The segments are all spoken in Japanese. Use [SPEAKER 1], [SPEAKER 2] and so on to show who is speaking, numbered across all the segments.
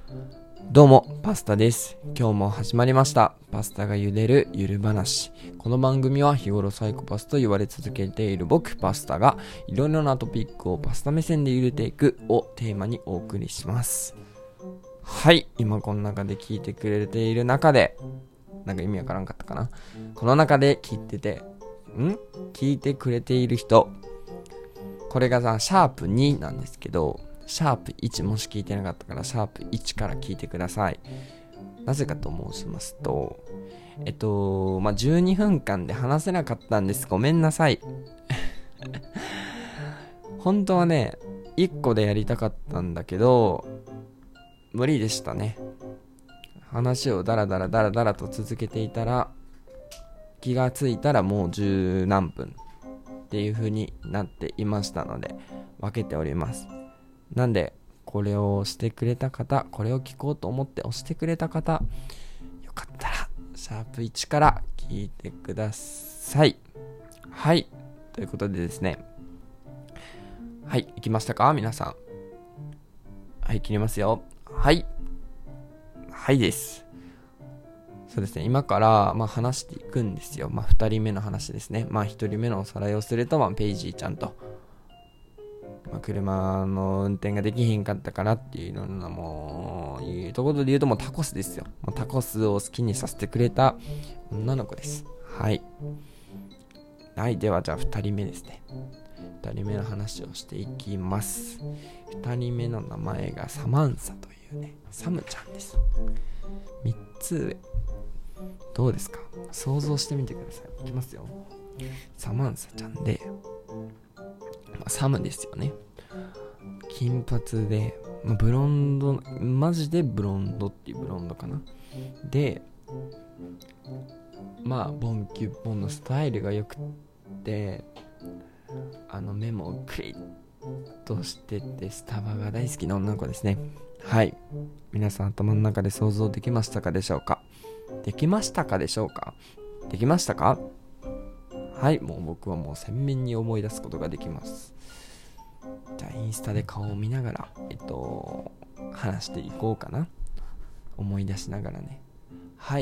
[SPEAKER 1] どうもパスタです。今日も始まりましたパスタが茹でるゆる話。この番組は日頃サイコパスと言われ続けている僕パスタがいろいろなトピックをパスタ目線で茹でていくをテーマにお送りします。はい、今この中で聞いてくれている中でなんか意味わからんかったかな。この中で聞いてくれている人、これがシャープ2なんですけど、シャープ1もし聞いてなかったからシャープ1から聞いてください。なぜかと申しますと12分間で話せなかったんです。ごめんなさい本当はね1個でやりたかったんだけど無理でしたね。話をダラダラと続けていたら気がついたらもう十何分っていう風になっていましたので分けております。なんでこれをしてくれた方、これを聞こうと思って押してくれた方、よかったらシャープ1から聞いてください。はい、ということでですね、はい、行きましたか皆さん。はい、切りますよ。はいです。そうですね、今から話していくんですよ。2人目の話ですね。1人目のおさらいをすると、ペイジーちゃんと車の運転ができひんかったからっていうのはもういうところで言うともうタコスですよ。もうタコスを好きにさせてくれた女の子です。はい、ではじゃあ2人目ですね。2人目の話をしていきます。2人目の名前がサマンサというね、サムちゃんです。3つ上、どうですか、想像してみてください。いきますよ。サマンサちゃんで、サムですよね。金髪で、ブロンド、マジでブロンドっていうブロンドかな。で、ボンキュッボンのスタイルが良くて、目もクリッとしててスタバが大好きな女の子ですね。はい、皆さん頭の中で想像できましたかでしょうか。できましたかはい、もう僕はもう鮮明に思い出すことができます。じゃあインスタで顔を見ながら話していこうかな。思い出しながらね。はい、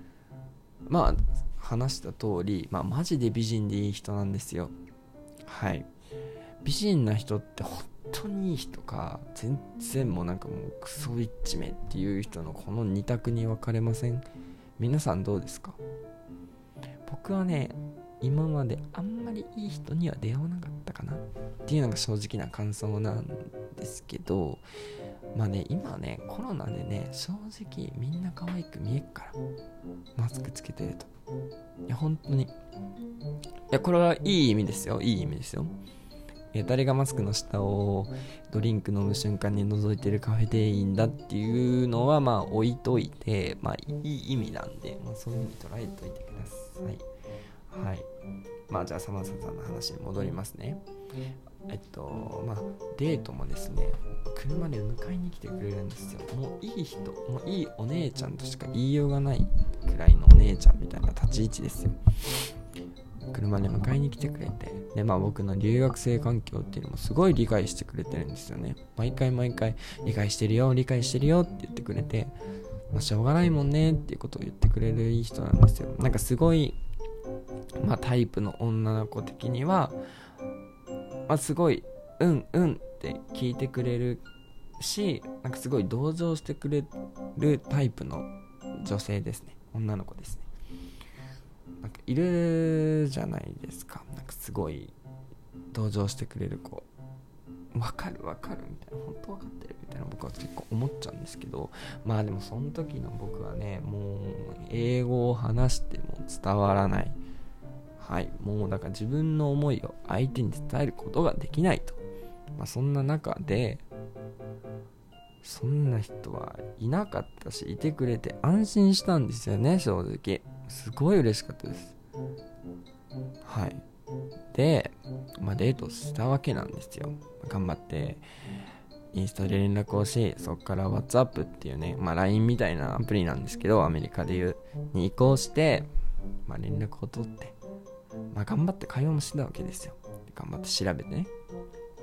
[SPEAKER 1] 話した通り、マジで美人でいい人なんですよ。はい、美人な人って本当にいい人か全然もうクソイッチめっていう人のこの二択に分かれません？皆さんどうですか？僕はね、今まであんまりいい人には出会わなかったかなっていうのが正直な感想なんですけど、今ねコロナでね、正直みんな可愛く見えっから、マスクつけてると。いや本当に、これはいい意味ですよ。誰がマスクの下をドリンク飲む瞬間に覗いてるカフェ店員だっていうのは置いといて、いい意味なんで、そういう風に捉えといてください。はい、じゃあサマンサさんの話に戻りますね。デートもですね、車で迎えに来てくれるんですよ。もういい人、もういいお姉ちゃんとしか言いようがないくらいのお姉ちゃんみたいな立ち位置ですよ。車で迎えに来てくれて、で僕の留学生環境っていうのもすごい理解してくれてるんですよね。毎回理解してるよって言ってくれて、しょうがないもんねっていうことを言ってくれるいい人なんですよ。すごいタイプの女の子的にはすごいうんって聞いてくれるし、すごい同情してくれるタイプの女性ですね。女の子ですね。いるじゃないですか。すごい同情してくれる子、わかるみたいな、本当わかってるみたいな、僕は結構思っちゃうんですけど、でもその時の僕はね、もう英語を話しても伝わらない。はい、もうだから自分の思いを相手に伝えることができないと。そんな中でそんな人はいなかったし、いてくれて安心したんですよね。正直すごい嬉しかったです。はい、で、デートしたわけなんですよ。頑張ってインスタで連絡をし、そこから WhatsApp っていうね、LINE みたいなアプリなんですけど、アメリカでいうに移行して、連絡を取って、頑張って会話もしてたわけですよ。頑張って調べてね。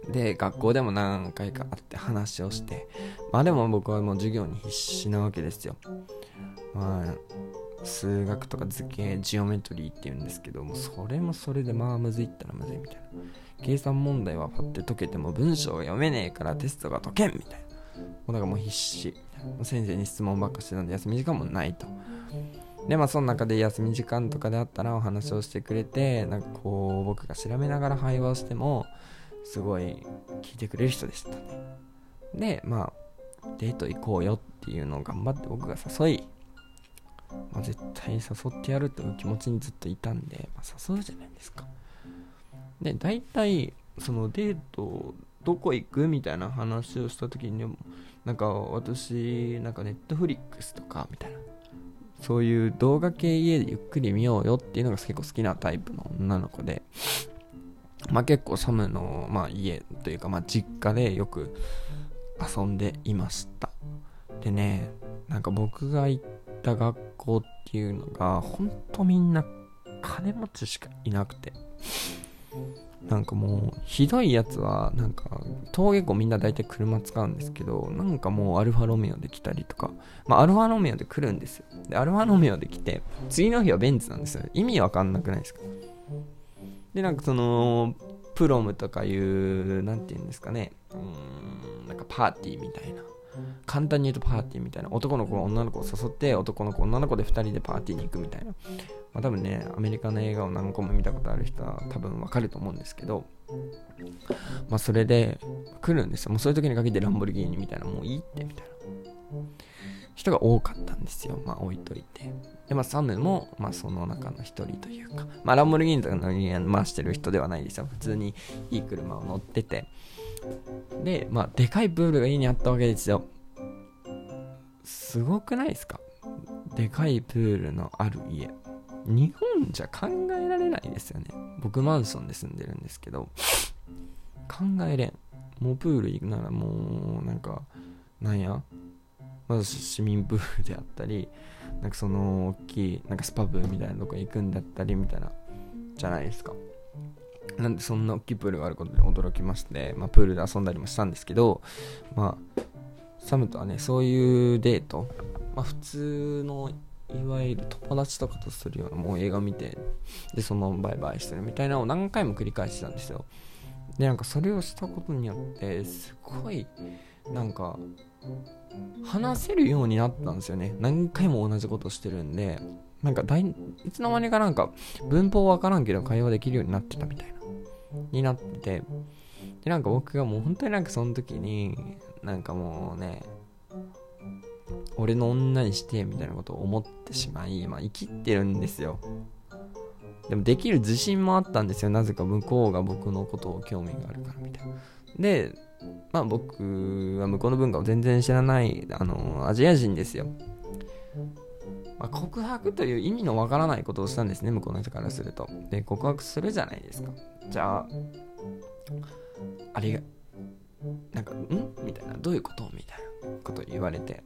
[SPEAKER 1] で学校でも何回か会って話をして、まあでも僕はもう授業に必死なわけですよ。まあ数学とか図形ジオメトリーっていうんですけども、それもそれでまあむずいったらむずいみたいな。計算問題はパッて解けても文章が読めねえからテストが解けんみたいな。もうだからもう必死、先生に質問ばっかしてたんで休み時間もないと。でまあその中で休み時間とかであったらお話をしてくれて、なんかこう僕が調べながら会話をしてもすごい聞いてくれる人でしたね。でまあデート行こうよっていうのを頑張って僕が誘い、まあ、絶対誘ってやるという気持ちにずっといたんで、まあ、誘うじゃないですか。で大体そのデートどこ行くみたいな話をした時に、なんか私なんかネットフリックスとかみたいな、そういう動画系家でゆっくり見ようよっていうのが結構好きなタイプの女の子で、まあ結構サムの、まあ、家というか、まあ、実家でよく遊んでいました。でね、なんか僕が行った学校っていうのがほんとみんな金持ちしかいなくて、なんかもうひどいやつはなんか登下校みんな大体車使うんですけど、なんかもうアルファロメオで来たりとか、まあアルファロメオで来るんですよ。でアルファロメオで来て次の日はベンツなんですよ。意味わかんなくないですか。でなんかそのプロムとかいうなんていうんですかね、なんかパーティーみたいな、簡単に言うとパーティーみたいな、男の子が女の子を誘って男の子女の子で2人でパーティーに行くみたいな、まあ、多分ねアメリカの映画を何個も見たことある人は多分わかると思うんですけど、まあそれで来るんですよ。もうそういう時に限ってランボルギーニみたいな、もういいってみたいな人が多かったんですよ。まあ置いといて、でまあサムもまあその中の一人というか、まあランボルギーニとかの回してる人ではないですよ。普通にいい車を乗ってて、でまあでかいプールが家にあったわけですよ。すごくないですか。でかいプールのある家、日本じゃ考えられないですよね。僕マンションで住んでるんですけど考えれん。もうプール行くならもうなんかなんや、まず市民プールであったり、なんかその大きいなんかスパブみたいなとこ行くんだったりみたいなじゃないですか。なんでそんな大きいプールがあることに驚きまして、まあ、プールで遊んだりもしたんですけど、まあサムとはねそういうデート、まあ普通のいわゆる友達とかとするような、もう映画見てでそのバイバイしてるみたいなのを何回も繰り返してたんですよ。でなんかそれをしたことによってすごいなんか話せるようになったんですよね。何回も同じことしてるんで、なんかいつの間にかなんか文法わからんけど会話できるようになってたみたいなになってて、でなんか僕がもう本当になんかその時になんかもうね俺の女にしてみたいなことを思ってしまい、まあ生きってるんですよ。でもできる自信もあったんですよ。なぜか向こうが僕のことを興味があるからみたいな。でまあ僕は向こうの文化を全然知らないアジア人ですよ。まあ、告白という意味のわからないことをしたんですね、向こうの人からすると。で告白するじゃないですか。じゃああれがなんかみたいな、どういうことみたいなことを言われて、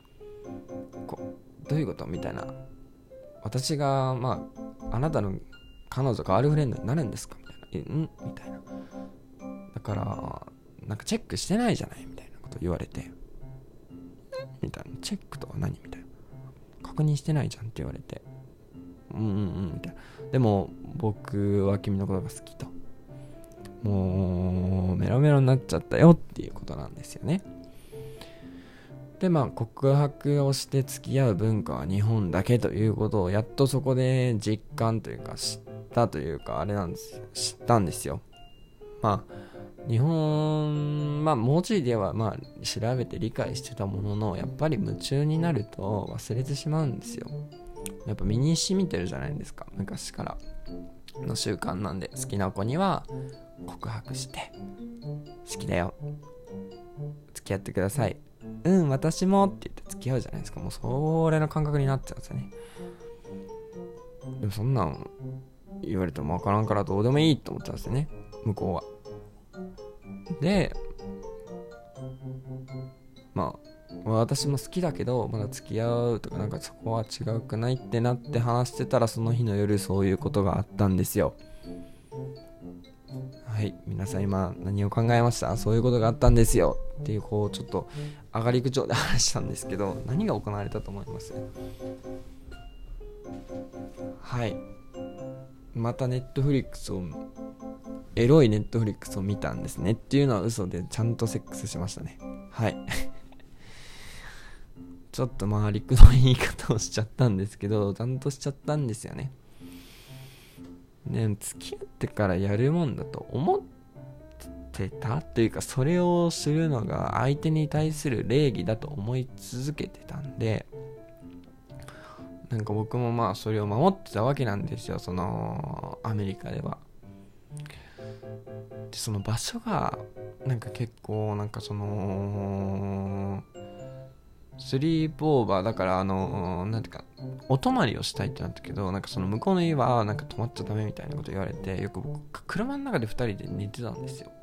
[SPEAKER 1] どういうことみたいな、私がまああなたの彼女ガールフレンドになるんですかみたいな、みたいな、だからなんかチェックしてないじゃないみたいなことを言われて、みたいな、チェックとは何みたいな、確認してないじゃんって言われて、みたいな。でも僕は君のことが好きと、もうメロメロになっちゃったよっていうことなんですよね。でまあ告白をして付き合う文化は日本だけということをやっとそこで実感というか知ったというかあれなんですよ、知ったんですよ。まあ日本、まあ文字ではまあ調べて理解してたものの、やっぱり夢中になると忘れてしまうんですよ。やっぱ身に染みてるじゃないですか、昔からの習慣なんで。好きな子には告白して好きだよ付き合ってください、私もって言って付き合うじゃないですか。もうそれの感覚になっちゃうんですよね。でもそんなん言われても分からんからどうでもいいと思っちゃうんですよね、向こうは。でまあ私も好きだけどまだ付き合うとか、なんかそこは違うくないってなって話してたら、その日の夜そういうことがあったんですよ。 はい皆さん今何を考えました？そういうことがあったんですよっていう、こうちょっと上がり口調で話したんですけど、何が行われたと思います？はい、またネットフリックスをエロいネットフリックスを見たんですねっていうのは嘘で、ちゃんとセックスしましたね。はいちょっとまあ陸の言い方をしちゃったんですけど、ちゃんとしちゃったんですよね。ね、付き合ってからやるもんだと思ってたというか、それをするのが相手に対する礼儀だと思い続けてたんで、なんか僕もまあそれを守ってたわけなんですよ、そのアメリカでは。でその場所がなんか結構なんかそのスリープオーバーだから、なんていうかお泊まりをしたいってなったけど、なんかその向こうの家はなんか泊まっちゃダメみたいなこと言われて、よく僕車の中で2人で寝てたんですよ。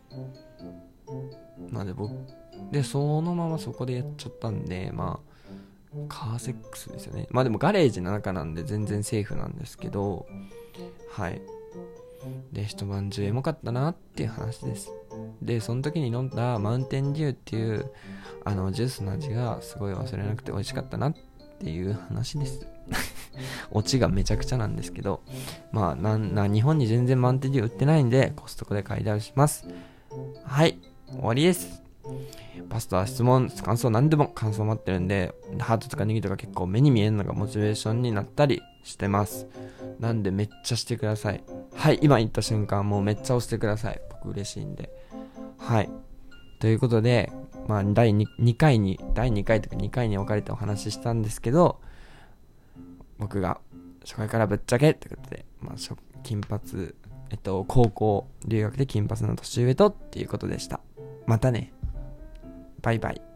[SPEAKER 1] なんで僕でそのままそこでやっちゃったんで、まあカーセックスですよね。まあでもガレージの中なんで全然セーフなんですけど、はい。で一晩中エモかったなっていう話です。でその時に飲んだマウンテンデューっていうジュースの味がすごい忘れなくて美味しかったなっていう話ですオチがめちゃくちゃなんですけど、まあ日本に全然マウンテンデュー売ってないんでコストコで買い出します。はい、終わりです。パスタ、質問、感想、何でも感想待ってるんで、ハートとかネギとか結構目に見えるのがモチベーションになったりしてます。なんでめっちゃしてください。はい、今言った瞬間もうめっちゃ押してください。僕嬉しいんで。はい。ということで、まあ第2回とか2回に分かれてお話ししたんですけど、僕が初回からぶっちゃけってことで、まあ金髪、高校留学で金髪の年上とっていうことでした。またね。バイバイ。